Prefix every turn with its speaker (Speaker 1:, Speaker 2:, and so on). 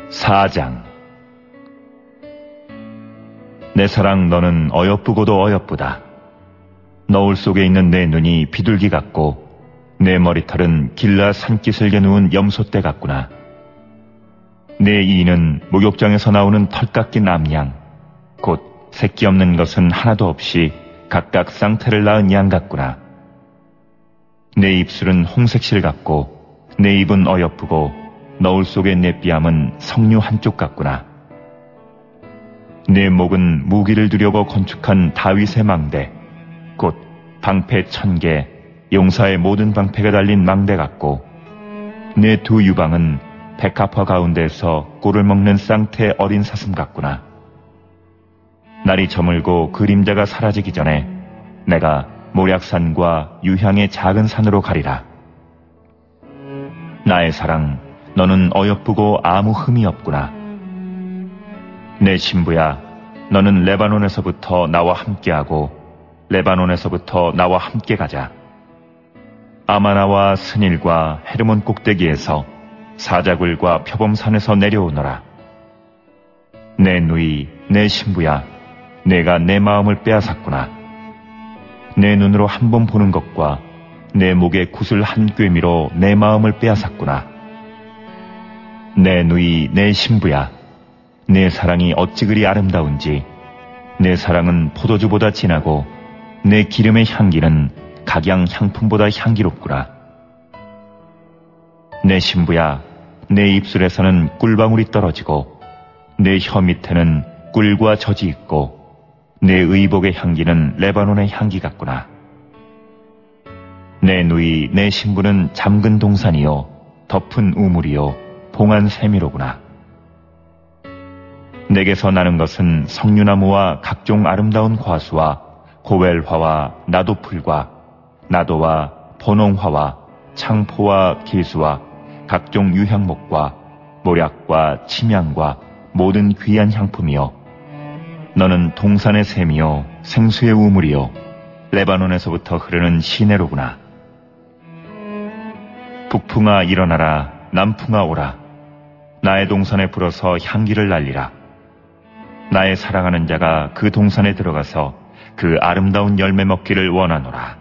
Speaker 1: 4장. 내 사랑 너는 어여쁘고도 어여쁘다. 너울 속에 있는 내 눈이 비둘기 같고 내 머리털은 길라 산기슭에 누운 염소떼 같구나. 내 이는 목욕장에서 나오는 털 깎인 암양, 곧 새끼 없는 것은 하나도 없이 각각 쌍태를 낳은 양 같구나. 내 입술은 홍색실 같고 내 입은 어여쁘고 너울 속의 내 뺨은 석류 한쪽 같구나. 내 목은 무기를 두려고 건축한 다윗의 망대, 곧 방패 1000개, 용사의 모든 방패가 달린 망대 같고 내 두 유방은 백합화 가운데서 꿀을 먹는 쌍태 어린 사슴 같구나. 날이 저물고 그림자가 사라지기 전에 내가 모략산과 유향의 작은 산으로 가리라. 나의 사랑, 너는 어여쁘고 아무 흠이 없구나. 내 신부야, 너는 레바논에서부터 나와 함께하고 레바논에서부터 나와 함께 가자. 아마나와 스닐과 헤르몬 꼭대기에서 사자굴과 표범산에서 내려오너라. 내 누이, 내 신부야, 내가 내 마음을 빼앗았구나. 내 눈으로 한 번 보는 것과 내 목에 구슬 한 꿰미로 내 마음을 빼앗았구나. 내 누이, 내 신부야, 내 사랑이 어찌 그리 아름다운지. 내 사랑은 포도주보다 진하고 내 기름의 향기는 각양 향품보다 향기롭구나. 내 신부야, 내 입술에서는 꿀방울이 떨어지고 내 혀 밑에는 꿀과 젖이 있고 내 의복의 향기는 레바논의 향기 같구나. 내 누이, 내 신부는 잠근 동산이요 덮은 우물이요 봉한 세미로구나. 내게서 나는 것은 석류나무와 각종 아름다운 과수와 고웰화와 나도풀과 나도와 번홍화와 창포와 기수와 각종 유향목과 모략과 침향과 모든 귀한 향품이요. 너는 동산의 샘이요 생수의 우물이요 레바논에서부터 흐르는 시내로구나. 북풍아 일어나라, 남풍아 오라. 나의 동산에 불어서 향기를 날리라. 나의 사랑하는 자가 그 동산에 들어가서 그 아름다운 열매 먹기를 원하노라.